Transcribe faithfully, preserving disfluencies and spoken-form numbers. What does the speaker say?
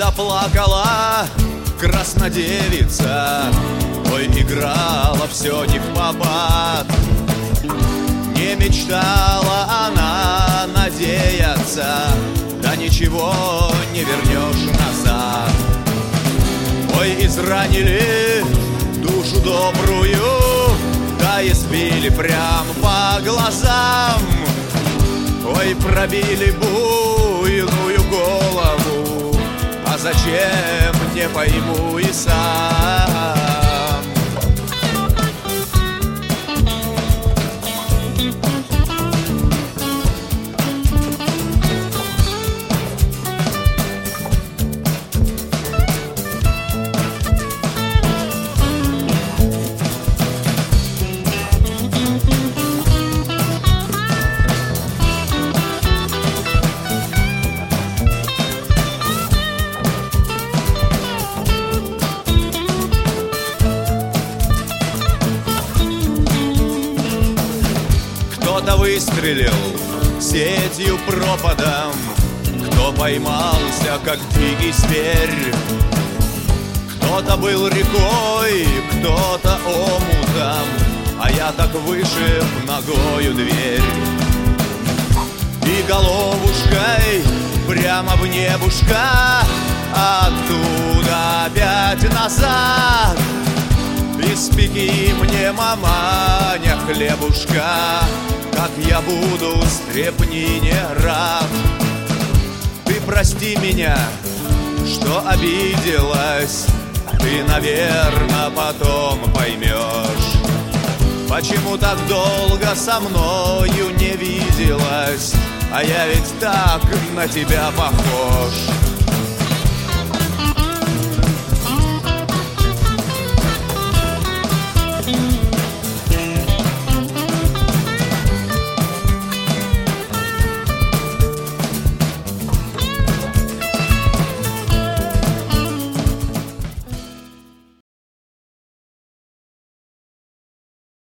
плакала краснодевица, ой, играла все не в попад. Не мечтала она надеяться, да ничего не вернешь назад. Ой, изранили душу добрую, да избили прям по глазам. Ой, пробили буйную голову, а зачем, не пойму и сам. Кто-то выстрелил сетью пропадом, кто поймался, как дикий зверь. Кто-то был рекой, кто-то омутом, а я так вышиб ногою дверь. И головушкой прямо в небушка, оттуда опять назад. Испеки мне, маманя, хлебушка, как я буду стрепни рад. Ты прости меня, что обиделась, ты, наверно, потом поймешь, почему так долго со мною не виделась, а я ведь так на тебя похож.